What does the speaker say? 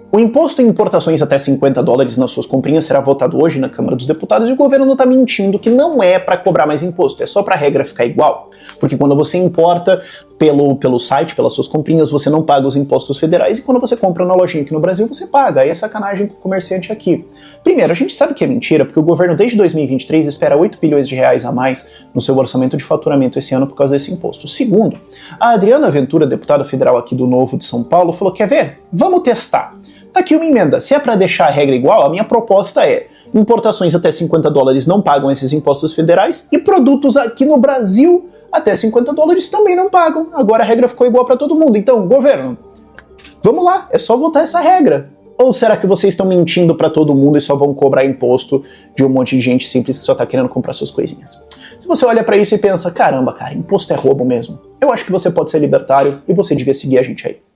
O imposto em importações até $50 nas suas comprinhas será votado hoje na Câmara dos Deputados e o governo não está mentindo que não é para cobrar mais imposto, é só para a regra ficar igual. Porque quando você importa pelo site, pelas suas comprinhas, você não paga os impostos federais e quando você compra na lojinha aqui no Brasil, você paga. Aí é sacanagem com o comerciante aqui. Primeiro, a gente sabe que é mentira, porque o governo desde 2023 espera 8 bilhões de reais a mais no seu orçamento de faturamento esse ano por causa desse imposto. Segundo, a Adriana Ventura, deputada federal aqui do Novo de São Paulo, falou: quer ver? Vamos testar. Tá aqui uma emenda. Se é para deixar a regra igual, a minha proposta é: importações até $50 não pagam esses impostos federais e produtos aqui no Brasil até $50 também não pagam. Agora a regra ficou igual para todo mundo. Então, governo, vamos lá, é só votar essa regra. Ou será que vocês estão mentindo para todo mundo e só vão cobrar imposto de um monte de gente simples que só tá querendo comprar suas coisinhas? Se você olha para isso e pensa: caramba, cara, imposto é roubo mesmo, eu acho que você pode ser libertário e você devia seguir a gente aí.